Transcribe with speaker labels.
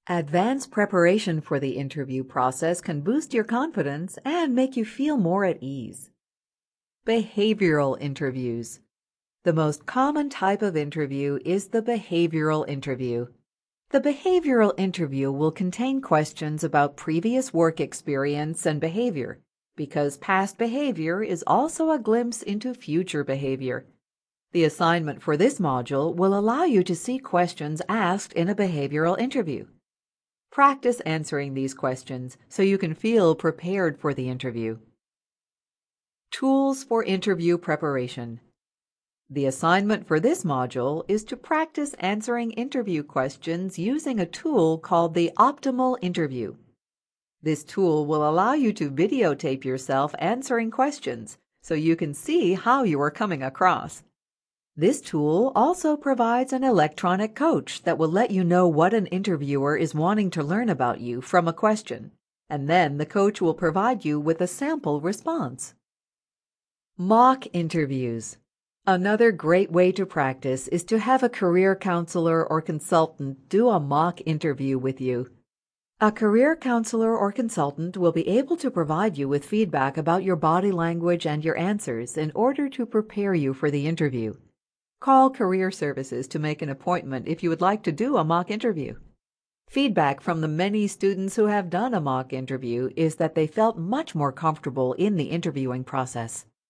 Speaker 1: Advanced preparation for the interview process can boost your confidence and make you feel more at ease. Behavioral interviews. The most common type of interview is the behavioral interview. The behavioral interview will contain questions about previous work experience and behavior, because past behavior is also a glimpse into future behavior. The assignment for this module will allow you to see questions asked in a behavioral interview. Practice answering these questions so you can feel prepared for the interview. Tools for interview preparation. The assignment for this module is to practice answering interview questions using a tool called the Optimal Interview. This tool will allow you to videotape yourself answering questions so you can see how you are coming across. This tool also provides an electronic coach that will let you know what an interviewer is wanting to learn about you from a question, and then the coach will provide you with a sample response. Mock interviews. Another great way to practice is to have a career counselor or consultant do a mock interview with you. A career counselor or consultant will be able to provide you with feedback about your body language and your answers in order to prepare you for the interview. Call Career Services to make an appointment if you would like to do a mock interview. Feedback from the many students who have done a mock interview is that they felt much more comfortable in the interviewing process.